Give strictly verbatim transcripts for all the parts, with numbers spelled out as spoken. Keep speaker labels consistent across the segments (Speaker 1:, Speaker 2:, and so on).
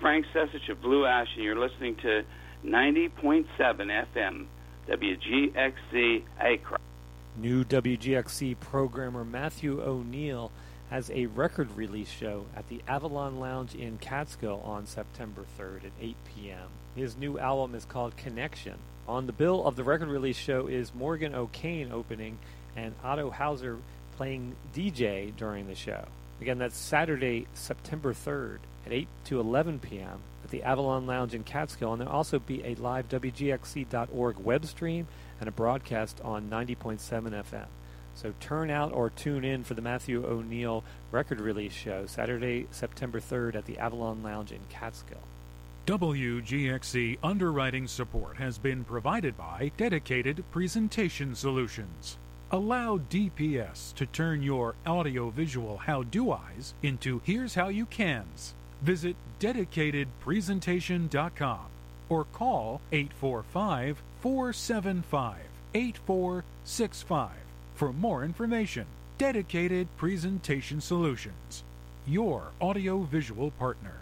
Speaker 1: Frank Sesich of Blue Ash, and you're listening to ninety point seven F M, W G X C Acre.
Speaker 2: New W G X C programmer Matthew O'Neill has a record release show at the Avalon Lounge in Catskill on September third at eight p.m. His new album is called Connection. On the bill of the record release show is Morgan O'Kane opening and Otto Hauser playing D J during the show. Again, that's Saturday, September third at eight to eleven p.m. at the Avalon Lounge in Catskill, and there'll also be a live W G X C dot org web stream and a broadcast on ninety point seven F M. So turn out or tune in for the Matthew O'Neill record release show, Saturday, September third at the Avalon Lounge in Catskill.
Speaker 3: W G X C underwriting support has been provided by Dedicated Presentation Solutions. Allow D P S to turn your audio-visual how-do-eyes into here's how you cans. Visit dedicated presentation dot com or call eight four five, four seven five, eight four six five for more information. Dedicated Presentation Solutions, your audio-visual partner.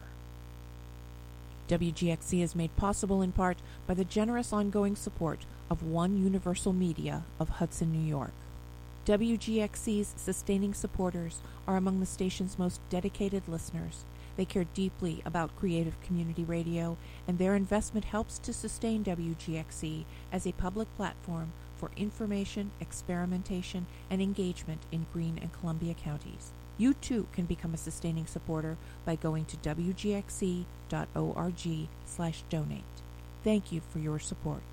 Speaker 4: W G X C is made possible in part by the generous ongoing support of One Universal Media of Hudson, New York. W G X C's sustaining supporters are among the station's most dedicated listeners. They care deeply about creative community radio, and their investment helps to sustain W G X C as a public platform for information, experimentation, and engagement in Greene and Columbia counties. You too can become a sustaining supporter by going to W G X C dot org slash donate. Thank you for your support.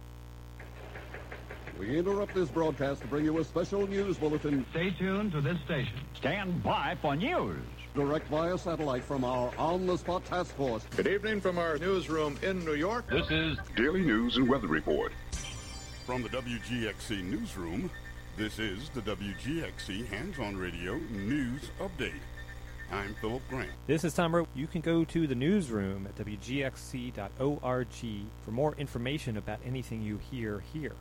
Speaker 5: We interrupt this broadcast to bring you a special news bulletin.
Speaker 6: Stay tuned to this station.
Speaker 7: Stand by for news.
Speaker 5: Direct via satellite from our on-the-spot task force.
Speaker 8: Good evening from our newsroom in New York.
Speaker 7: This is
Speaker 9: Daily News and Weather Report.
Speaker 10: From the W G X C newsroom, this is the W G X C Hands-On Radio News Update. I'm Philip Grant.
Speaker 2: This is Tom Rowe. You can go to the newsroom at W G X C dot org for more information about anything you hear here.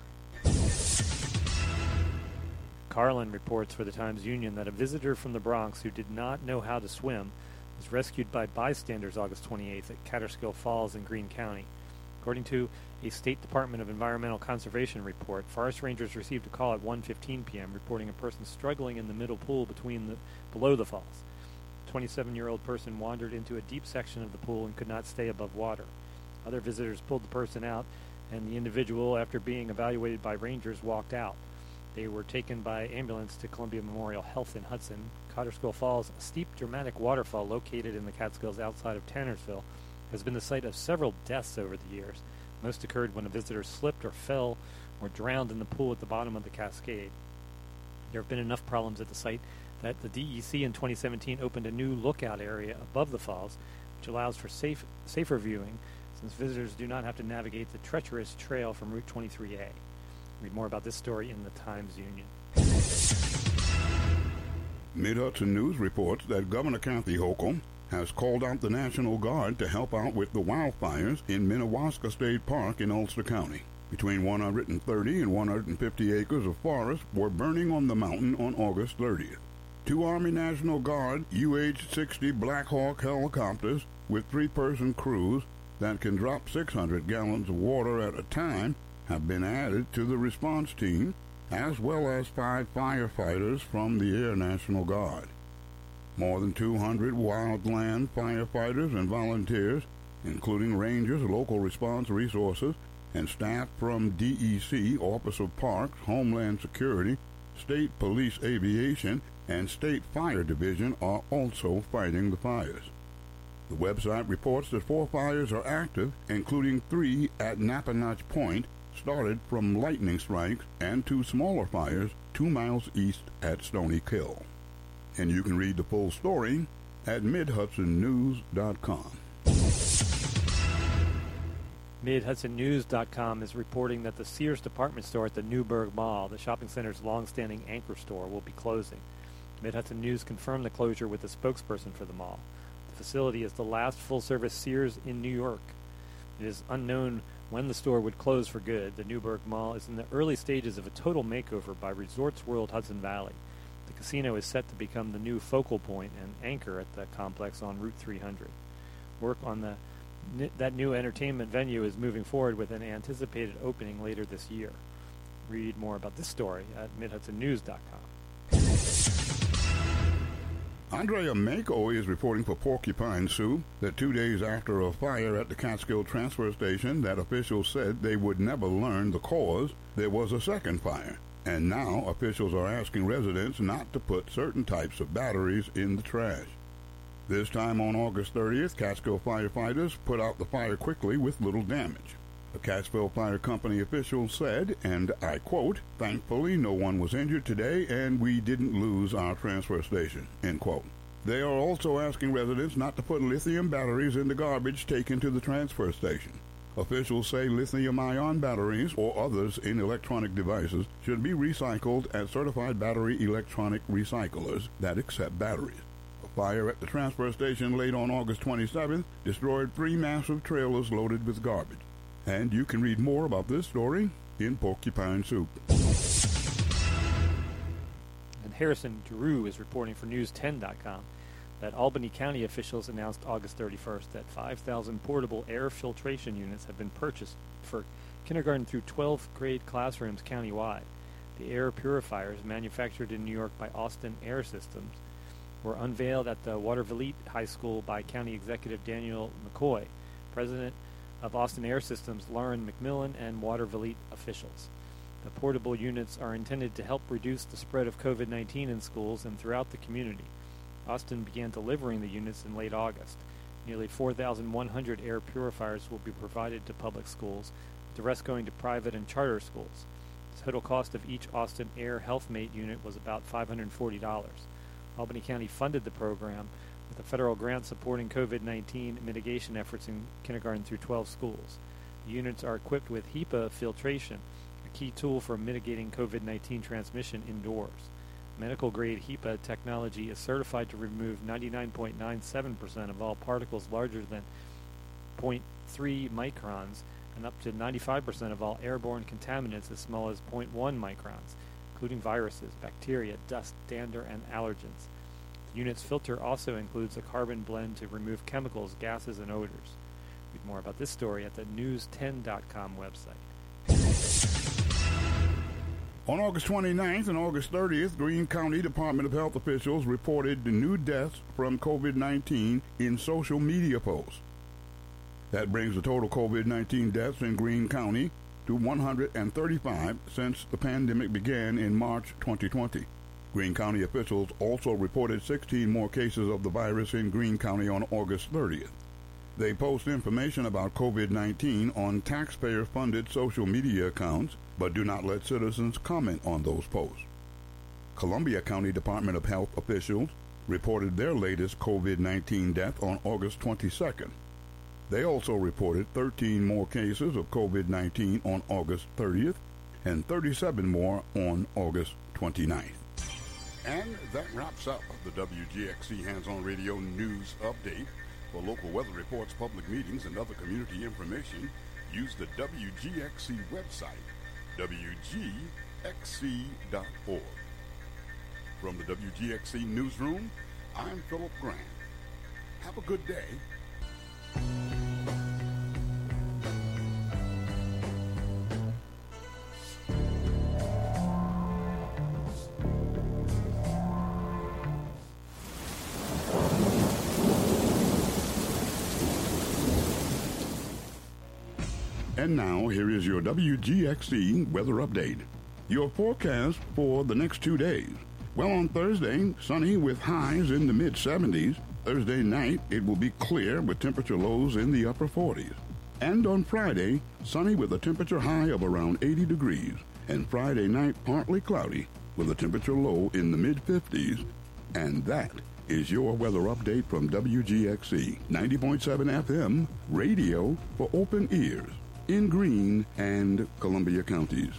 Speaker 2: Carlin reports for the Times-Union that a visitor from the Bronx who did not know how to swim was rescued by bystanders August twenty-eighth at Catterskill Falls in Greene County. According to a State Department of Environmental Conservation report, forest rangers received a call at one fifteen p.m. reporting a person struggling in the middle pool between the below the falls. A twenty-seven-year-old person wandered into a deep section of the pool and could not stay above water. Other visitors pulled the person out, and the individual, after being evaluated by rangers, walked out. They were taken by ambulance to Columbia Memorial Health in Hudson. Catterskill Falls, a steep, dramatic waterfall located in the Catskills outside of Tannersville, has been the site of several deaths over the years. Most occurred when a visitor slipped or fell or drowned in the pool at the bottom of the cascade. There have been enough problems at the site that the D E C in twenty seventeen opened a new lookout area above the falls, which allows for safe, safer viewing, since visitors do not have to navigate the treacherous trail from Route twenty-three A. Read more about this story in the Times-Union.
Speaker 10: Mid-Hudson News reports that Governor Kathy Hochul has called out the National Guard to help out with the wildfires in Minnewaska State Park in Ulster County. Between one hundred thirty and one hundred fifty acres of forest were burning on the mountain on August thirtieth. Two Army National Guard U H sixty Black Hawk helicopters with three-person crews that can drop six hundred gallons of water at a time have been added to the response team, as well as five firefighters from the Air National Guard. More than two hundred wildland firefighters and volunteers, including rangers, local response resources, and staff from D E C, Office of Parks, Homeland Security, State Police Aviation, and State Fire Division are also fighting the fires. The website reports that four fires are active, including three at Nappanotch Point, started from lightning strikes, and two smaller fires two miles east at Stony Kill. And you can read the full story at mid hudson news dot com.
Speaker 2: mid hudson news dot com is reporting that the Sears department store at the Newburgh Mall, the shopping center's long-standing anchor store, will be closing. Mid-Hudson News confirmed the closure with a spokesperson for the mall. The facility is the last full-service Sears in New York. It is unknown when the store would close for good. The Newburgh Mall is in the early stages of a total makeover by Resorts World Hudson Valley. The casino is set to become the new focal point and anchor at the complex on Route three hundred. Work on the that new entertainment venue is moving forward with an anticipated opening later this year. Read more about this story at mid hudson news dot com.
Speaker 10: Andrea Mako is reporting for Porcupine Soup that two days after a fire at the Catskill transfer station that officials said they would never learn the cause, there was a second fire. And now officials are asking residents not to put certain types of batteries in the trash. This time on August thirtieth, Catskill firefighters put out the fire quickly with little damage. The Catskill Fire Company officials said, and I quote, "Thankfully no one was injured today and we didn't lose our transfer station," end quote. They are also asking residents not to put lithium batteries in the garbage taken to the transfer station. Officials say lithium-ion batteries or others in electronic devices should be recycled at certified battery electronic recyclers that accept batteries. Fire at the transfer station late on August twenty-seventh destroyed three massive trailers loaded with garbage. And you can read more about this story in Porcupine Soup.
Speaker 2: And Harrison Drew is reporting for news ten dot com that Albany County officials announced August thirty-first that five thousand portable air filtration units have been purchased for kindergarten through twelfth grade classrooms countywide. The air purifiers, manufactured in New York by Austin Air Systems, were unveiled at the Watervliet High School by County Executive Daniel McCoy, President of Austin Air Systems Lauren McMillan, and Watervliet officials. The portable units are intended to help reduce the spread of COVID nineteen in schools and throughout the community. Austin began delivering the units in late August. Nearly four thousand one hundred air purifiers will be provided to public schools, with the rest going to private and charter schools. The total cost of each Austin Air HealthMate unit was about five hundred forty dollars. Albany County funded the program with a federal grant supporting COVID nineteen mitigation efforts in kindergarten through twelve schools. The units are equipped with HEPA filtration, a key tool for mitigating COVID nineteen transmission indoors. Medical-grade HEPA technology is certified to remove ninety-nine point nine seven percent of all particles larger than zero point three microns and up to ninety-five percent of all airborne contaminants as small as zero point one microns, including viruses, bacteria, dust, dander, and allergens. The unit's filter also includes a carbon blend to remove chemicals, gases, and odors. Read more about this story at the news ten dot com website.
Speaker 10: On August twenty-ninth and August thirtieth, Greene County Department of Health officials reported the new deaths from COVID nineteen in social media posts. That brings the total COVID nineteen deaths in Greene County to one hundred thirty-five since the pandemic began in March twenty twenty. Greene County officials also reported sixteen more cases of the virus in Greene County on August thirtieth. They post information about COVID nineteen on taxpayer-funded social media accounts, but do not let citizens comment on those posts. Columbia County Department of Health officials reported their latest COVID nineteen death on August twenty-second. They also reported thirteen more cases of COVID nineteen on August thirtieth and thirty-seven more on August twenty-ninth. And that wraps up the W G X C Hands-On Radio News Update. For local weather reports, public meetings, and other community information, use the W G X C website, W G X C dot org. From the W G X C Newsroom, I'm Philip Grant. Have a good day. And now, here is your W G X C weather update. Your forecast for the next two days. Well, on Thursday, sunny with highs in the mid seventies. Thursday night, it will be clear with temperature lows in the upper forties. And on Friday, sunny with a temperature high of around eighty degrees. And Friday night, partly cloudy with a temperature low in the mid fifties. And that is your weather update from W G X C ninety point seven F M, radio for open ears, in Greene and Columbia counties.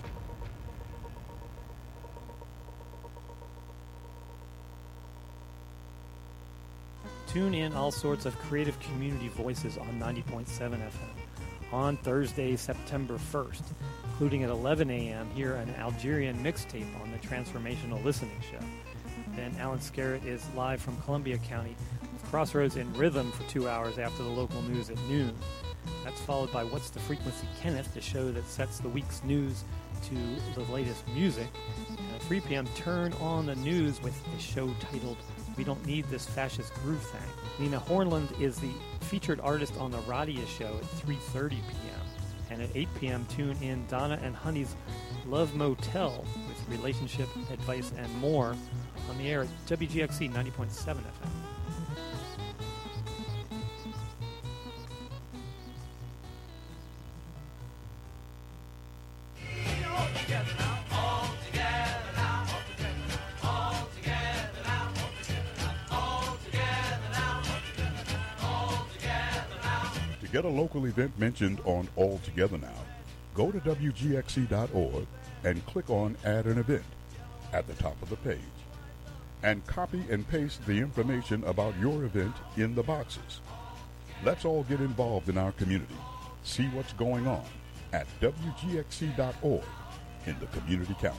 Speaker 2: Tune in all sorts of creative community voices on ninety point seven F M on Thursday, September first, including at eleven a.m. hear an Algerian mixtape on the Transformational Listening Show. Then Alan Scarrett is live from Columbia County with Crossroads in Rhythm for two hours after the local news at noon. That's followed by What's the Frequency, Kenneth, the show that sets the week's news to the latest music. And at three p.m., Turn on the News with a show titled We Don't Need This Fascist Groove Thing. Nina Hornland is the featured artist on the Radia show at three thirty p.m. And at eight p.m., tune in Donna and Honey's Love Motel with relationship advice and more on the air at W G X C ninety point seven F M.
Speaker 10: To get a local event mentioned on All Together Now, go to W G X C dot org and click on Add an Event at the top of the page. And copy and paste the information about your event in the boxes. Let's all get involved in our community. See what's going on at W G X C dot org in the community calendar.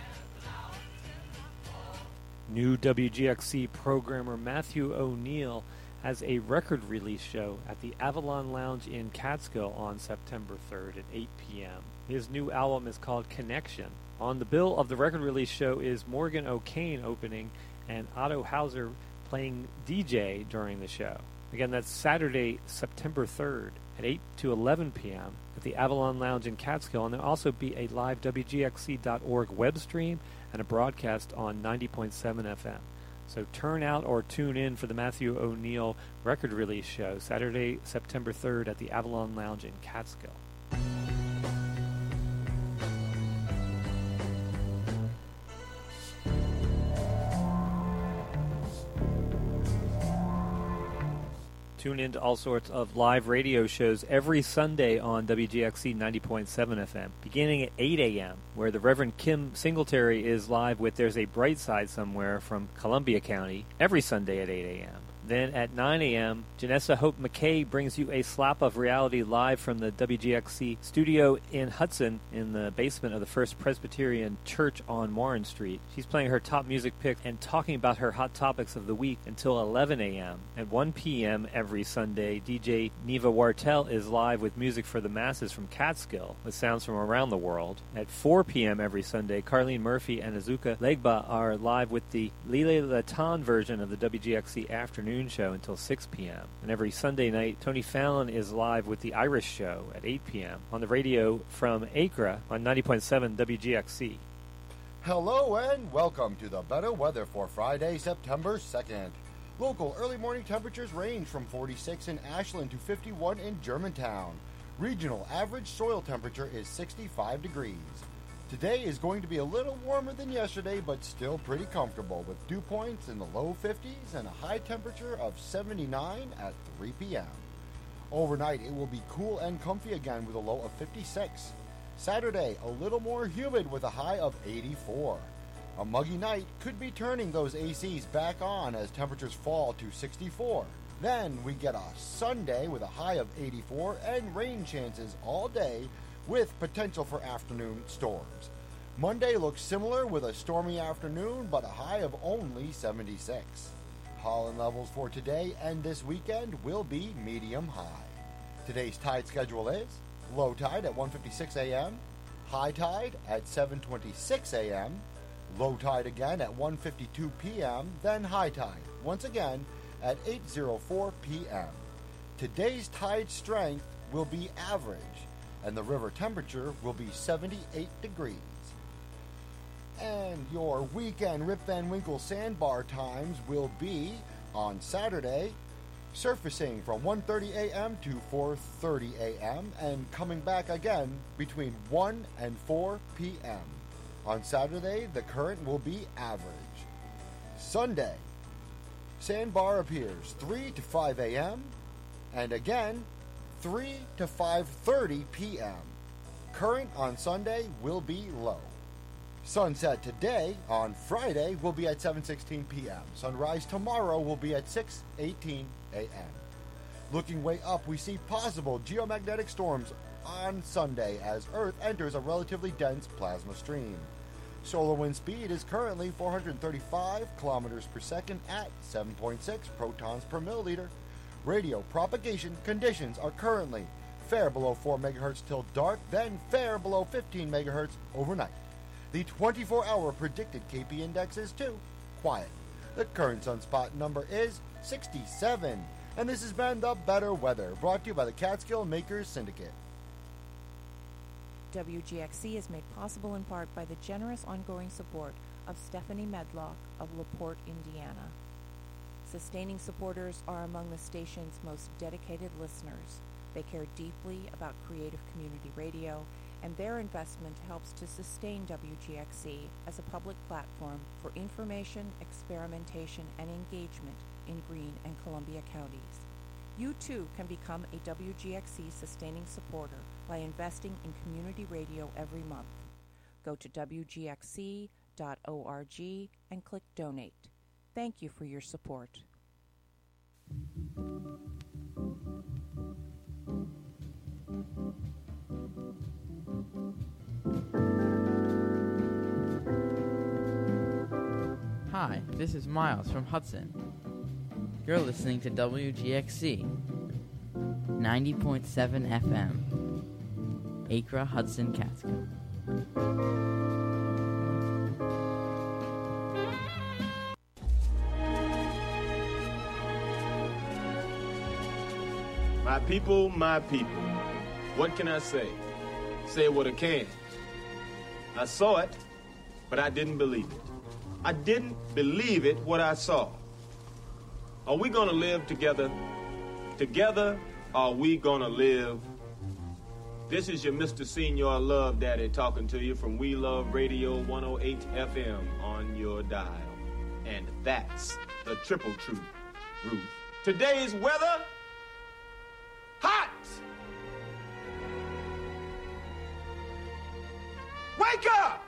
Speaker 2: New W G X C programmer Matthew O'Neill has a record release show at the Avalon Lounge in Catskill on September third at eight p.m. His new album is called Connection. On the bill of the record release show is Morgan O'Kane opening and Otto Hauser playing D J during the show. Again, that's Saturday, September third at eight to eleven p.m. at the Avalon Lounge in Catskill, and there'll also be a live W G X C dot org web stream and a broadcast on ninety point seven F M. So turn out or tune in for the Matthew O'Neill record release show, Saturday, September third at the Avalon Lounge in Catskill. Tune in to all sorts of live radio shows every Sunday on W G X C ninety point seven F M, beginning at eight a.m., where the Reverend Kim Singletary is live with There's a Bright Side Somewhere from Columbia County every Sunday at eight a.m. Then at nine a.m., Janessa Hope McKay brings you a slap of reality live from the W G X C studio in Hudson in the basement of the First Presbyterian Church on Warren Street. She's playing her top music pick and talking about her hot topics of the week until eleven a.m. At one p.m. every Sunday, D J Neva Wartel is live with music for the masses from Catskill with sounds from around the world. At four p.m. every Sunday, Carlene Murphy and Azuka Legba are live with the Lile Latan version of the W G X C afternoon show until six p.m. And every Sunday night, Tony Fallon is live with the Irish Show at eight p.m. on the radio from Acre on ninety point seven W G X C.
Speaker 6: Hello and welcome to the better weather for Friday, September second. Local early morning temperatures range from forty-six in Ashland to fifty-one in Germantown. Regional average soil temperature is sixty-five degrees. Today is going to be a little warmer than yesterday, but still pretty comfortable, with dew points in the low fifties and a high temperature of seventy-nine at three p.m. Overnight, it will be cool and comfy again with a low of fifty-six. Saturday, a little more humid with a high of eighty-four. A muggy night could be turning those A Cs back on as temperatures fall to sixty-four. Then we get a Sunday with a high of eighty-four and rain chances all day, with potential for afternoon storms. Monday looks similar with a stormy afternoon, but a high of only seventy-six. Pollen levels for today and this weekend will be medium high. Today's tide schedule is low tide at one fifty-six a.m., high tide at seven twenty-six a.m., low tide again at one fifty-two p.m., then high tide once again at eight oh four p.m. Today's tide strength will be average, and the river temperature will be seventy-eight degrees. And your weekend Rip Van Winkle sandbar times will be on Saturday, surfacing from one thirty a.m. to four thirty a.m. and coming back again between one and four p.m. On Saturday, the current will be average. Sunday, sandbar appears three to five a.m. and again three to five thirty p.m. Current on Sunday will be low. Sunset today on Friday will be at seven sixteen p.m. Sunrise tomorrow will be at six eighteen a.m. Looking way up, we see possible geomagnetic storms on Sunday as Earth enters a relatively dense plasma stream. Solar wind speed is currently four hundred thirty-five kilometers per second at seven point six protons per milliliter. Radio propagation conditions are currently fair below four megahertz till dark, then fair below fifteen megahertz overnight. The twenty-four hour predicted K P index is two, quiet. The current sunspot number is sixty-seven. And this has been The Better Weather, brought to you by the Catskill Makers Syndicate.
Speaker 4: W G X C is made possible in part by the generous ongoing support of Stephanie Medlock of LaPorte, Indiana. Sustaining supporters are among the station's most dedicated listeners. They care deeply about creative community radio, and their investment helps to sustain W G X C as a public platform for information, experimentation, and engagement in Greene and Columbia counties. You too can become a W G X C sustaining supporter by investing in community radio every month. Go to W G X C dot org and click Donate. Thank you for your support.
Speaker 11: Hi, this is Miles from Hudson. You're listening to W G X C ninety point seven F M, Acra, Hudson, Catskill.
Speaker 12: My people, my people. What can I say? Say what I can. I saw it, but I didn't believe it. I didn't believe it what I saw. Are we gonna live together? Together, are we gonna live? This is your Mister Senior Love Daddy talking to you from We Love Radio one oh eight F M on your dial. And that's the triple truth, Ruth. Today's weather, hot! Wake up!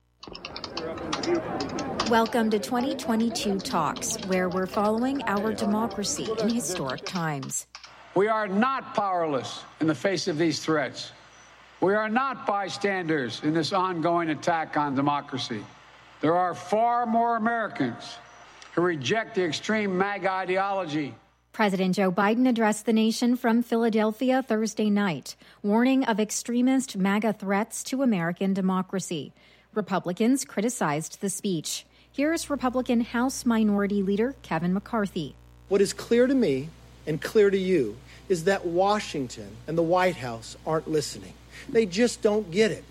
Speaker 13: Welcome to twenty twenty-two Talks, where we're following our democracy in historic times.
Speaker 14: We are not powerless in the face of these threats. We are not bystanders in this ongoing attack on democracy. There are far more Americans who reject the extreme MAGA ideology.
Speaker 13: President Joe Biden addressed the nation from Philadelphia Thursday night, warning of extremist MAGA threats to American democracy. Republicans criticized the speech. Here's Republican House Minority Leader Kevin McCarthy.
Speaker 15: What is clear to me and clear to you is that Washington and the White House aren't listening. They just don't get it.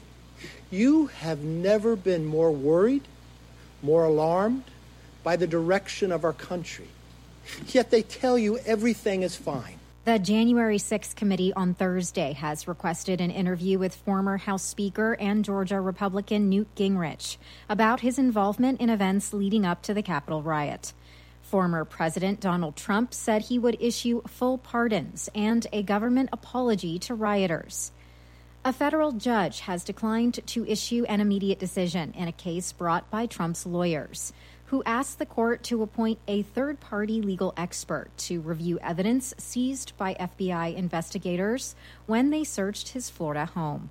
Speaker 15: You have never been more worried, more alarmed by the direction of our country. Yet they tell you everything is fine.
Speaker 13: The January sixth committee on Thursday has requested an interview with former House Speaker and Georgia Republican Newt Gingrich about his involvement in events leading up to the Capitol riot. Former President Donald Trump said he would issue full pardons and a government apology to rioters. A federal judge has declined to issue an immediate decision in a case brought by Trump's lawyers, who asked the court to appoint a third-party legal expert to review evidence seized by F B I investigators when they searched his Florida home.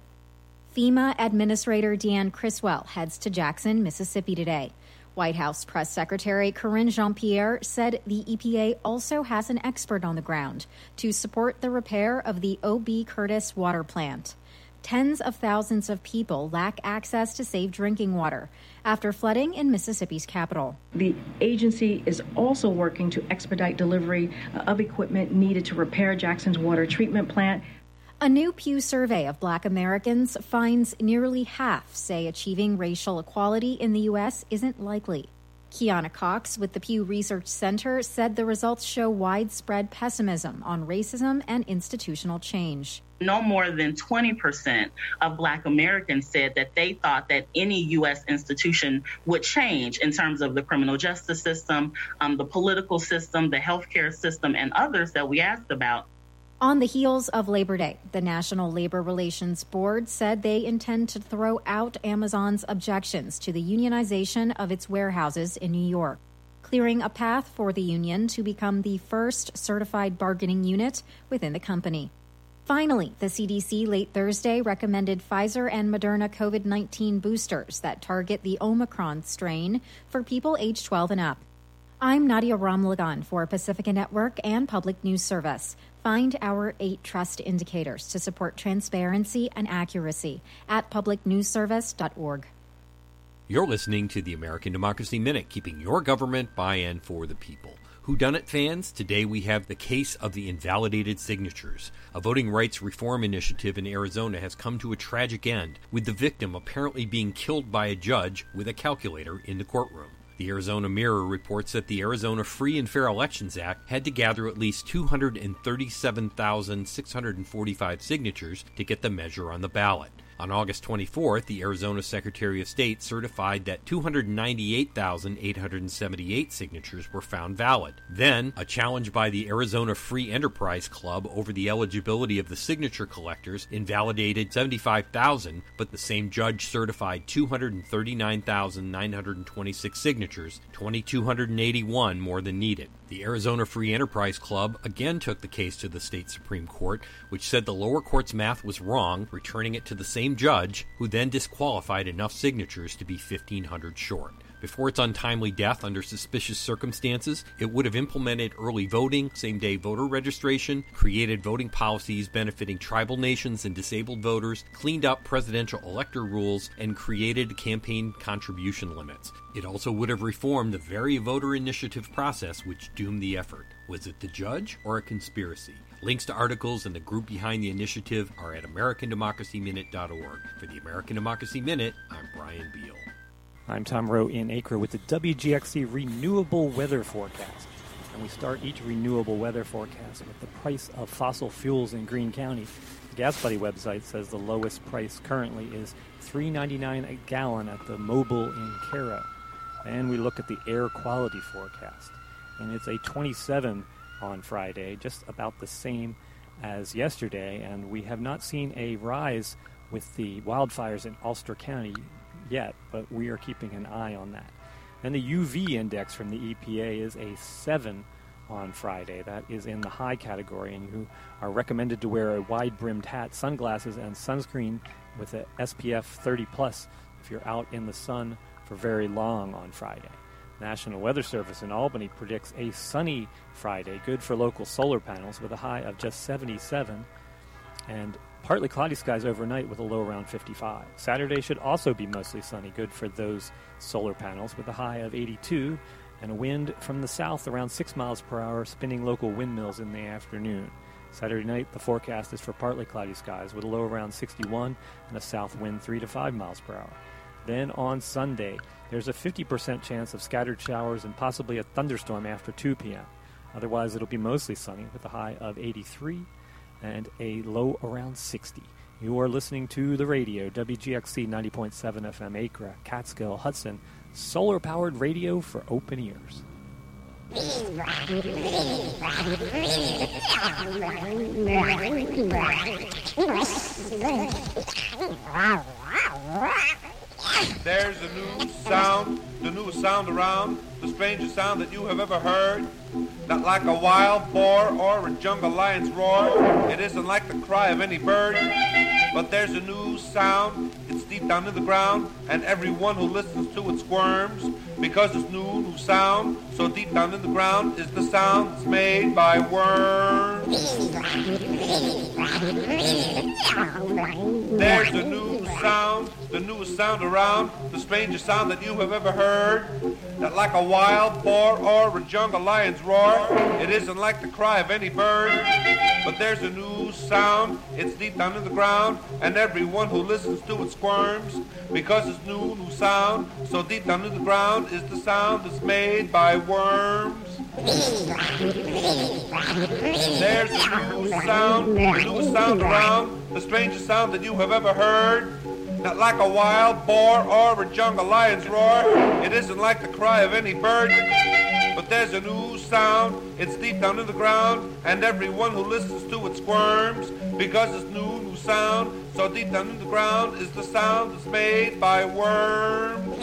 Speaker 13: FEMA Administrator Deanne Criswell heads to Jackson, Mississippi today. White House Press Secretary Karine Jean-Pierre said the E P A also has an expert on the ground to support the repair of the O B. Curtis water plant. Tens of thousands of people lack access to safe drinking water after flooding in Mississippi's capital.
Speaker 16: The agency is also working to expedite delivery of equipment needed to repair Jackson's water treatment plant.
Speaker 13: A new Pew survey of Black Americans finds nearly half say achieving racial equality in the U S isn't likely. Kiana Cox with the Pew Research Center said the results show widespread pessimism on racism and institutional change.
Speaker 17: No more than twenty percent of Black Americans said that they thought that any U S institution would change in terms of the criminal justice system, um, the political system, the healthcare system, and others that we asked about.
Speaker 13: On the heels of Labor Day, the National Labor Relations Board said they intend to throw out Amazon's objections to the unionization of its warehouses in New York, clearing a path for the union to become the first certified bargaining unit within the company. Finally, the C D C late Thursday recommended Pfizer and Moderna COVID nineteen boosters that target the Omicron strain for people age twelve and up. I'm Nadia Ramlagan for Pacifica Network and Public News Service. Find our eight trust indicators to support transparency and accuracy at public news service dot org.
Speaker 18: You're listening to the American Democracy Minute, keeping your government by and for the people. Whodunit fans, today we have the case of the invalidated signatures. A voting rights reform initiative in Arizona has come to a tragic end, with the victim apparently being killed by a judge with a calculator in the courtroom. The Arizona Mirror reports that the Arizona Free and Fair Elections Act had to gather at least two hundred thirty-seven thousand six hundred forty-five signatures to get the measure on the ballot. On August twenty-fourth, the Arizona Secretary of State certified that two hundred ninety-eight thousand eight hundred seventy-eight signatures were found valid. Then, a challenge by the Arizona Free Enterprise Club over the eligibility of the signature collectors invalidated seventy-five thousand, but the same judge certified two hundred thirty-nine thousand nine hundred twenty-six signatures, two thousand two hundred eighty-one more than needed. The Arizona Free Enterprise Club again took the case to the state Supreme Court, which said the lower court's math was wrong, returning it to the same judge, who then disqualified enough signatures to be fifteen hundred short. Before its untimely death under suspicious circumstances, it would have implemented early voting, same-day voter registration, created voting policies benefiting tribal nations and disabled voters, cleaned up presidential elector rules, and created campaign contribution limits. It also would have reformed the very voter initiative process which doomed the effort. Was it the judge or a conspiracy? Links to articles and the group behind the initiative are at american democracy minute dot org. For the American Democracy Minute, I'm Brian Beal.
Speaker 2: I'm Tom Rowe in Acre with the W G X C Renewable Weather Forecast. And we start each renewable weather forecast with the price of fossil fuels in Greene County. The Gas Buddy website says the lowest price currently is three dollars and ninety-nine cents a gallon at the Mobil in Cairo. And we look at the air quality forecast. And it's a twenty-seven on Friday, just about the same as yesterday. And we have not seen a rise with the wildfires in Ulster County yet, but we are keeping an eye on that. And the U V index from the E P A is a seven on Friday. That is in the high category, and you are recommended to wear a wide-brimmed hat, sunglasses, and sunscreen with a S P F thirty plus if you're out in the sun for very long on Friday. National Weather Service in Albany predicts a sunny Friday, good for local solar panels, with a high of just seventy-seven, and partly cloudy skies overnight with a low around fifty-five. Saturday should also be mostly sunny, good for those solar panels, with a high of eighty-two, and a wind from the south around six miles per hour, spinning local windmills in the afternoon. Saturday night, the forecast is for partly cloudy skies with a low around sixty-one and a south wind three to five miles per hour. Then on Sunday, there's a fifty percent chance of scattered showers and possibly a thunderstorm after two p.m. Otherwise, it'll be mostly sunny with a high of eighty-three and a low around sixty. You are listening to the radio, W G X C ninety point seven F M Acre, Catskill, Hudson, solar-powered radio for open ears.
Speaker 19: There's a new sound, the newest sound around, the strangest sound that you have ever heard. Not like a wild boar or a jungle lion's roar. It isn't like the cry of any bird. But there's a new sound, it's deep down in the ground, and everyone who listens to it squirms, because this new, new sound, so deep down in the ground, is the sound that's made by worms. There's a new sound, the newest sound around, the strangest sound that you have ever heard. Not like a wild boar or a jungle lion's roar. It isn't like the cry of any bird. But there's a new sound, it's deep down in the ground, and everyone who listens to it squirms, because this new, new sound, so deep down in the ground, is the sound that's made by worms. There's a new sound, the newest sound around, the strangest sound that you have ever heard. Not like a wild boar or a jungle lion's roar. It isn't like the cry of any bird. But there's a new sound, it's deep down in the ground, and everyone who listens to it squirms, because this new, new sound, so deep down in the ground, is the sound that's made by worms.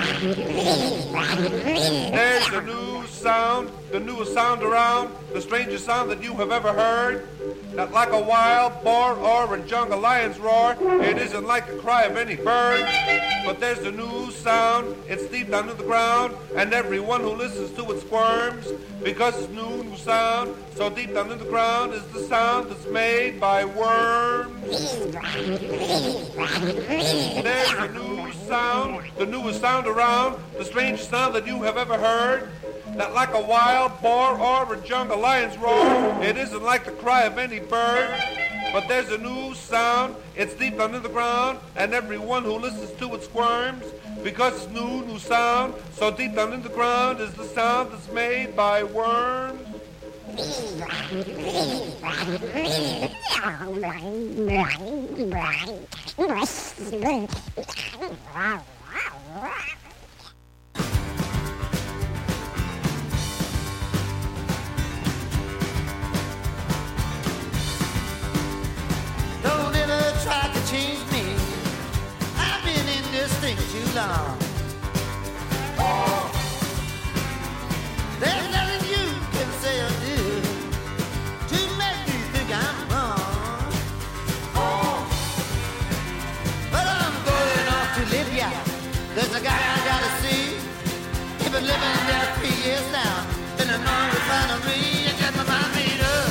Speaker 19: There's a new sound, the newest sound around, the strangest sound that you have ever heard. not like a wild boar or a jungle lion's roar. It isn't like the cry of any bird, but there's a new sound. It's deep under the ground, and everyone who listens to it squirms, because it's new, new sound. So deep down in the ground is the sound that's made by worms. There's a new sound, the newest sound around, the strangest sound that you have ever heard. Not like a wild boar or a jungle lion's roar. It isn't like the cry of any bird, but there's a new sound. It's deep under the ground, and everyone who listens to it squirms, because it's new, new sound. So deep down in the ground is the sound that's made by worms.
Speaker 20: Don't ever try to change me. I've been in this thing too long. Oh. There's nothing you can say or do to make me think I'm wrong. Oh. But I'm going off to Libya. There's a guy I gotta see. He's been living there three years now in an oil refinery. I got my mind made up.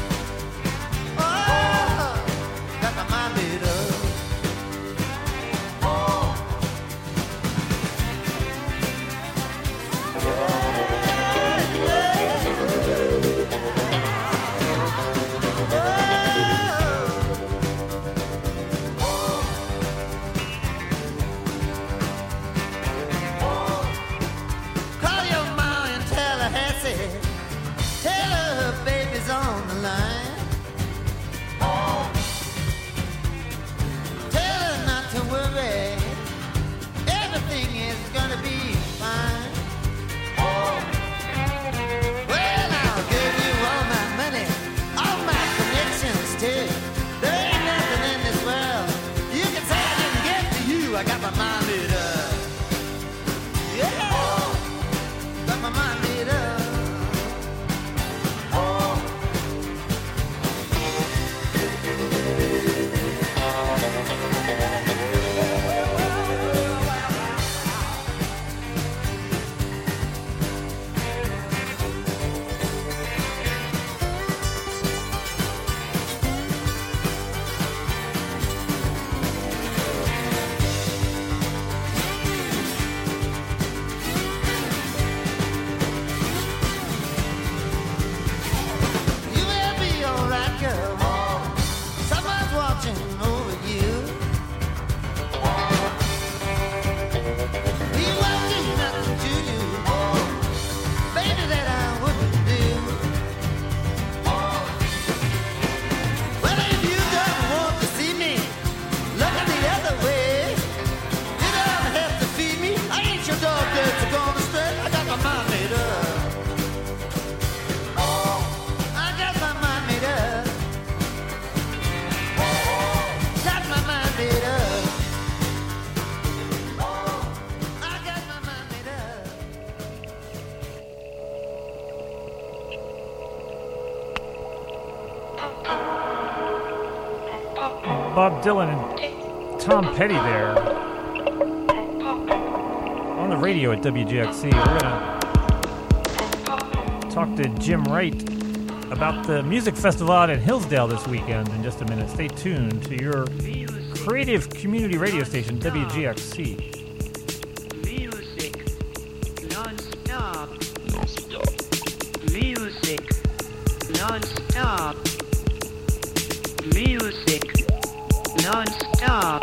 Speaker 20: Oh, got my mind made up. I got my mind made up. Yeah, got my mind made up.
Speaker 2: Bob Dylan and Tom Petty there on the radio at W G X C. We're going to talk to Jim Wright about the music festival out in Hillsdale this weekend in just a minute. Stay tuned to your creative community radio station, W G X C.
Speaker 21: Music non-stop. Non-stop. Music non-stop. Music non-stop.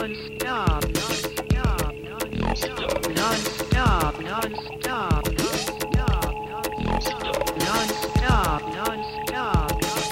Speaker 21: Non-stop, non-stop, non-stop, non-stop, non-stop, non-stop, non-stop, non-stop.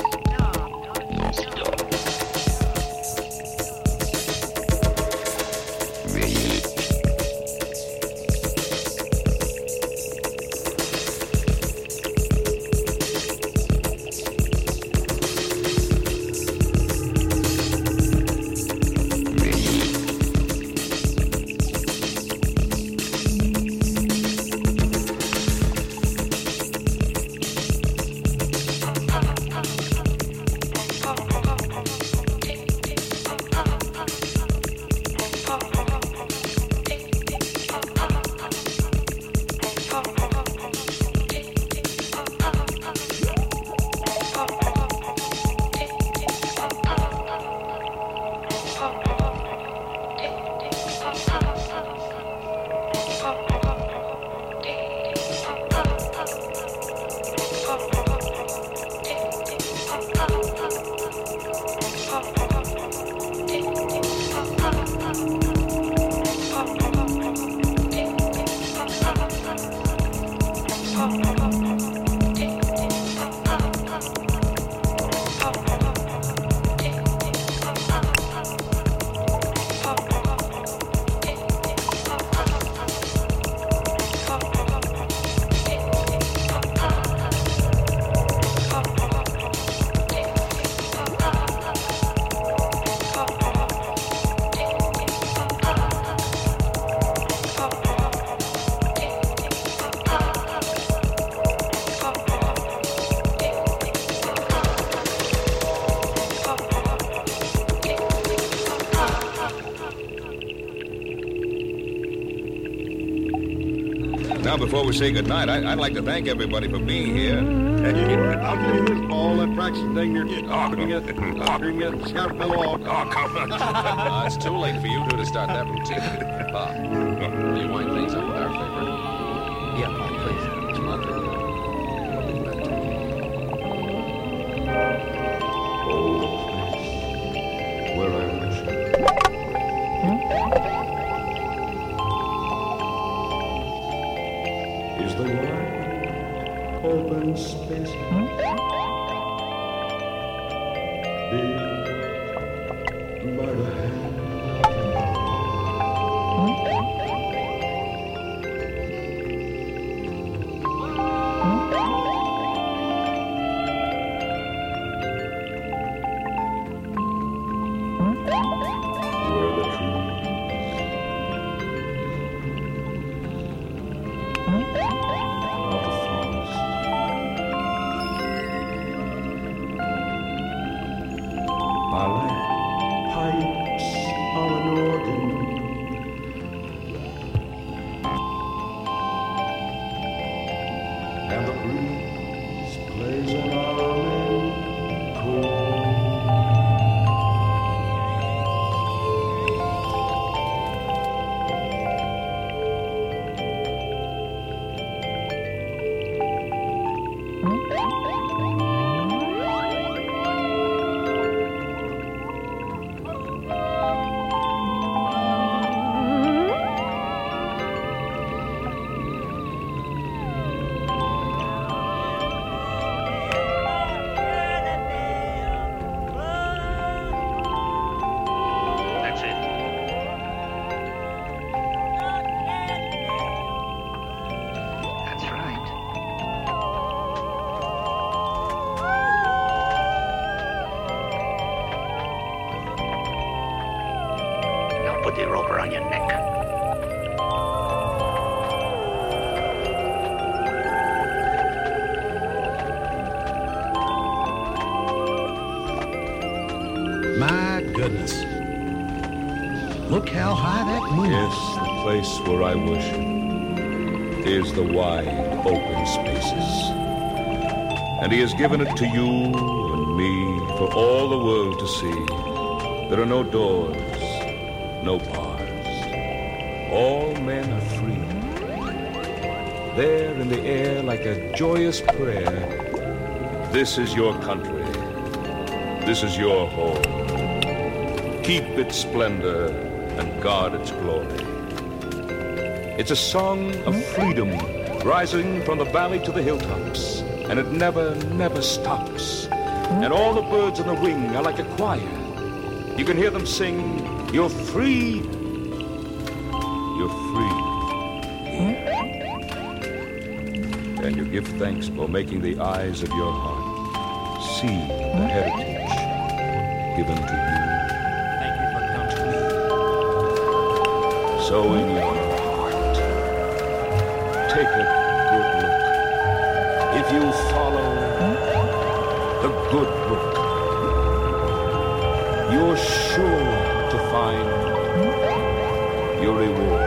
Speaker 1: Now, before we say goodnight, I, I'd like to thank everybody for being here.
Speaker 5: I'll tell you this, Paul, that practice thing you're talking to get, talking to get scout fellow off.
Speaker 1: Oh, come on. uh, it's too late for you two to start that routine. Bob, will you wind things up with our favorite? Yeah, Bob, please. Come on,
Speaker 22: Oh, where I wish. Is the wide open space big by the hand where the trees I like pipes on an organ. And the breeze plays an flamenco.
Speaker 21: Put the rope around your neck.
Speaker 23: My goodness. Look how high that moon is.
Speaker 22: Yes, the place where I worship is the wide open spaces. And he has given it to you and me for all the world to see. There are no doors, no bars. All men are free. There in the air like a joyous prayer. This is your country. This is your home. Keep its splendor God its glory. It's a song of freedom rising from the valley to the hilltops, and it never, never stops. And all the birds on the wing are like a choir. You can hear them sing, "You're free, you're free." And you give thanks for making the eyes of your heart see the heritage given to you.
Speaker 18: Thank you for coming.
Speaker 22: So in your heart, take a good look. If you follow the good book, you're sure to find your reward.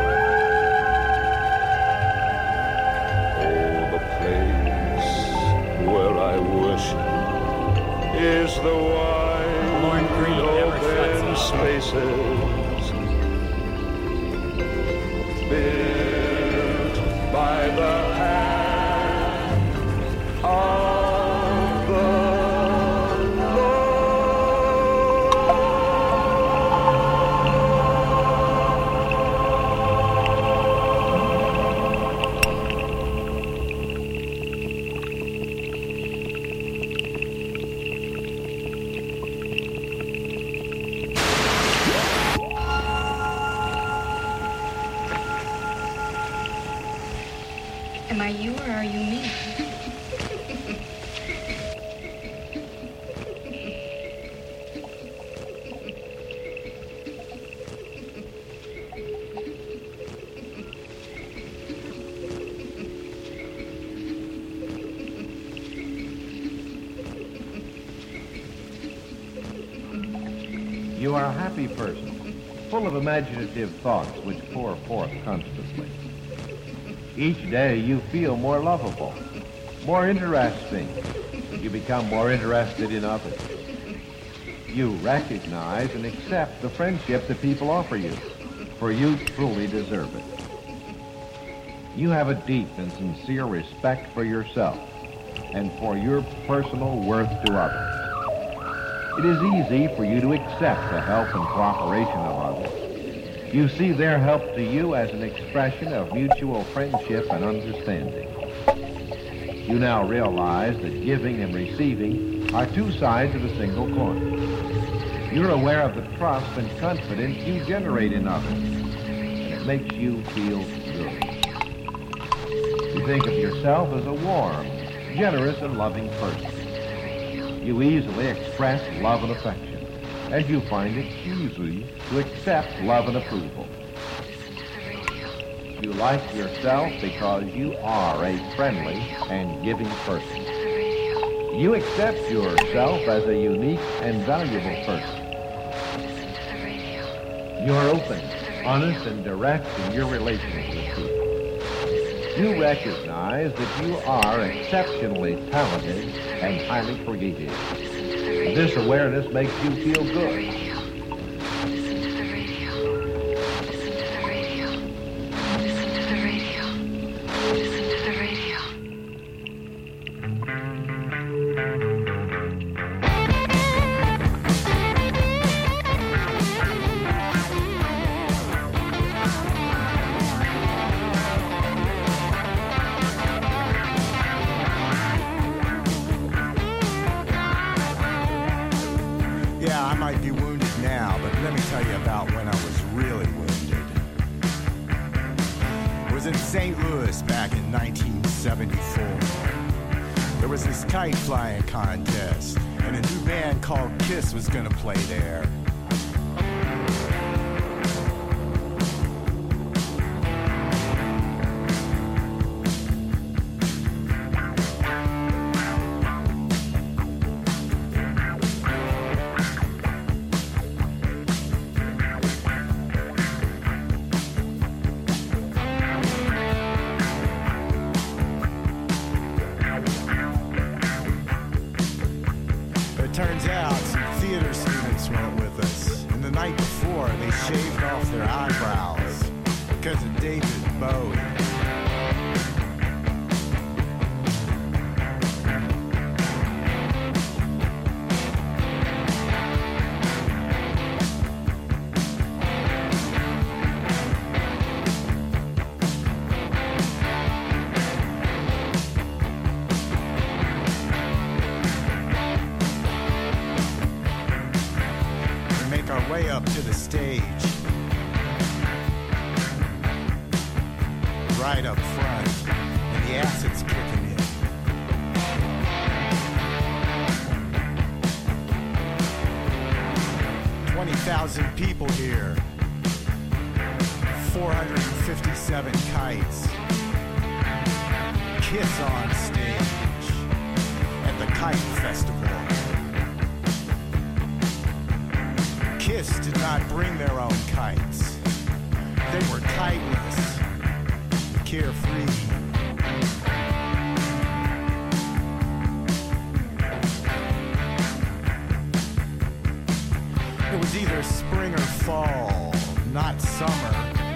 Speaker 22: Oh, the place where I worship is the wide open spaces built by the hand of the
Speaker 3: Am I you or are you me?
Speaker 7: You are a happy person, full of imaginative thoughts which pour forth constantly. Each day you feel more lovable, more interesting. You become more interested in others. You recognize and accept the friendship that people offer you, for you truly deserve it. You have a deep and sincere respect for yourself and for your personal worth to others. It is easy for you to accept the help and cooperation of others. You see their help to you as an expression of mutual friendship and understanding. You now realize that giving and receiving are two sides of a single coin. You're aware of the trust and confidence you generate in others, and it makes you feel good. You think of yourself as a warm, generous, and loving person. You easily express love and affection, as you find it easy to accept love and approval. You like yourself because you are a friendly and giving person. You accept yourself as a unique and valuable person. You're open, honest, and direct in your relations with people. You recognize that you are exceptionally talented and highly creative. This awareness makes you feel good.
Speaker 8: Flying contest, and a new band called Kiss was gonna play there. Turns out some theater students went with us, and the night before they shaved off their eyebrows because of David Bowie. up to the stage. Right up front, and the acid's kicking in. twenty thousand people here. four hundred fifty-seven kites. Kiss on stage at the Kite Festival. Kiss did not bring their own kites. They were kiteless, carefree. It was either spring or fall, not summer.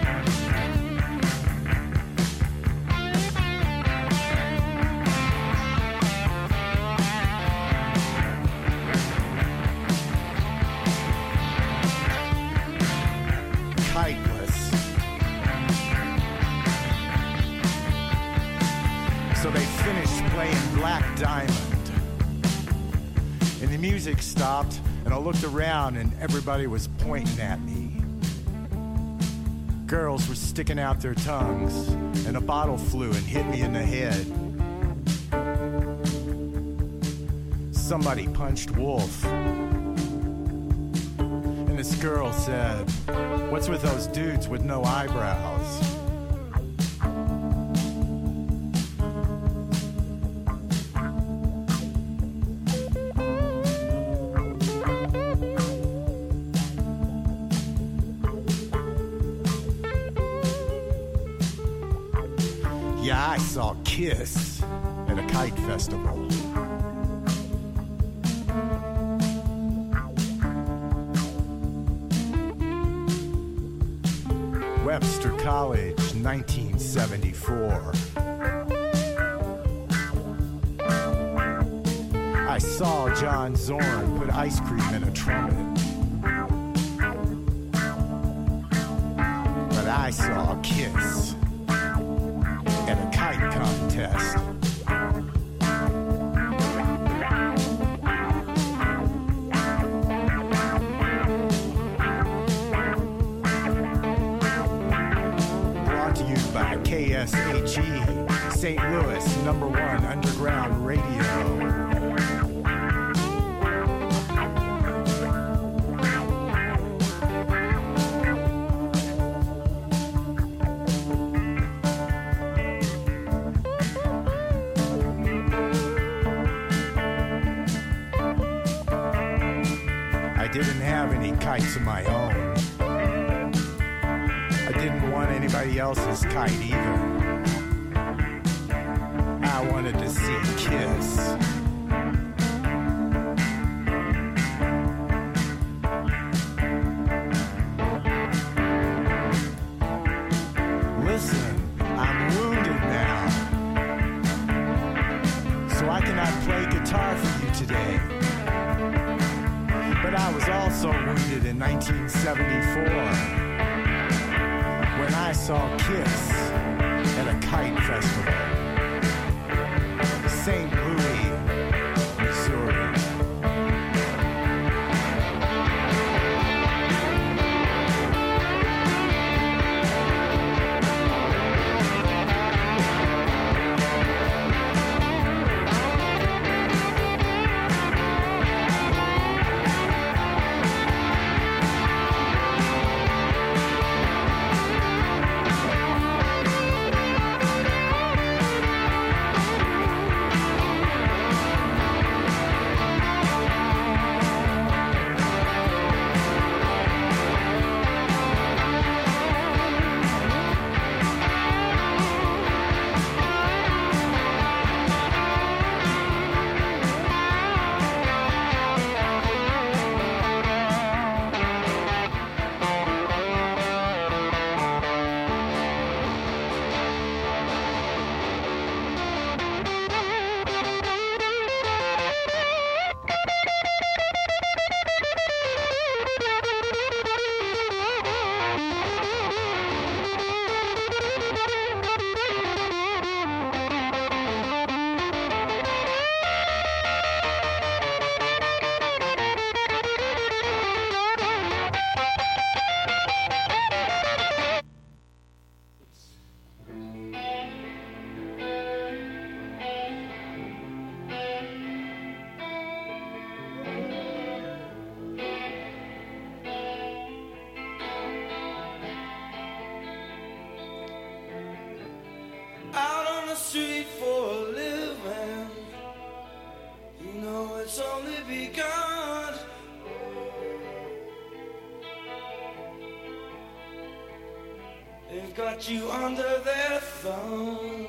Speaker 8: So they finished playing Black Diamond. And the music stopped, and I looked around, and everybody was pointing at me. Girls were sticking out their tongues, and a bottle flew and hit me in the head. Somebody punched Wolf. And this girl said, "What's with those dudes with no eyebrows?" Yeah, I saw Kiss at a kite festival. Webster College, nineteen seventy-four. I saw John Zorn put ice cream in a trumpet. But I saw Kiss at a kite contest. Brought to you by K S H E, Saint Louis, number one underground radio. I didn't have any kites of my own. I didn't want anybody else's kite either. I wanted to see Kiss. Listen, I'm wounded now, so I cannot play guitar for you today. But I was also wounded in nineteen seventy-four when I saw Kiss at a kite festival, Saint Louis, Missouri.
Speaker 3: street for a living. You know it's only begun. They've got you under their thumb.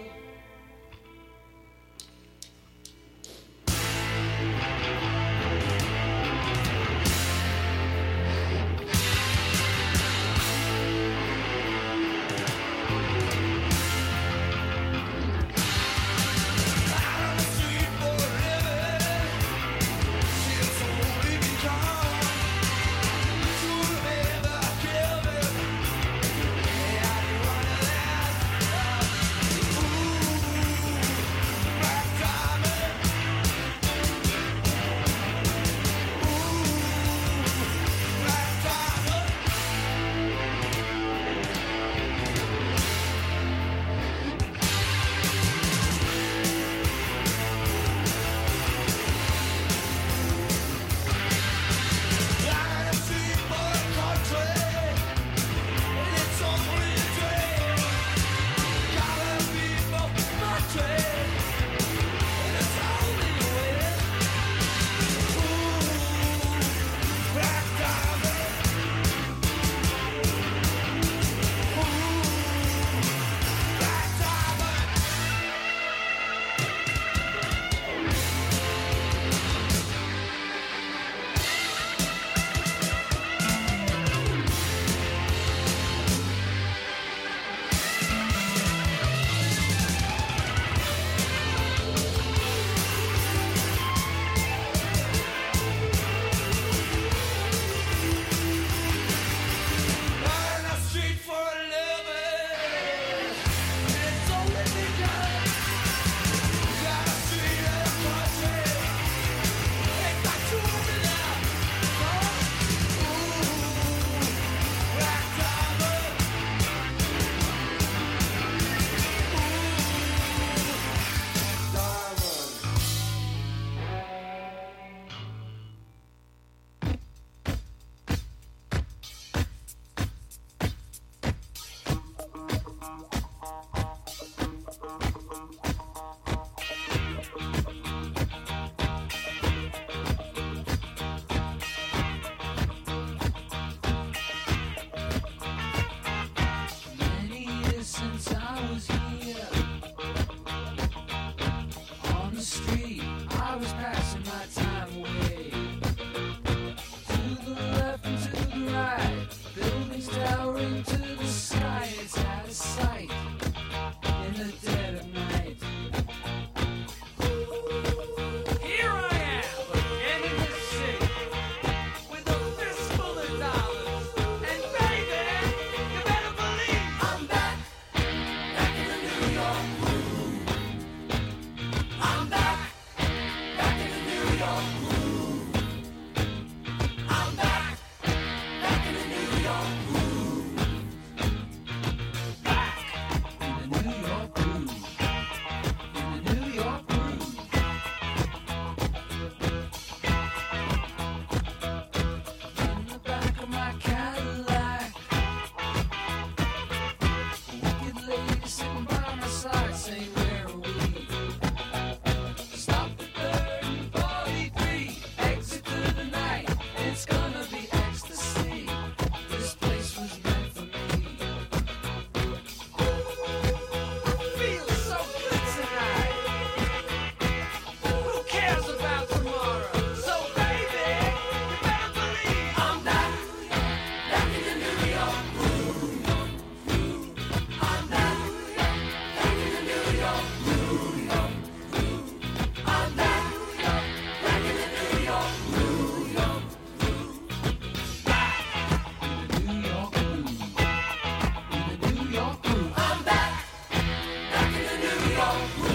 Speaker 3: New York.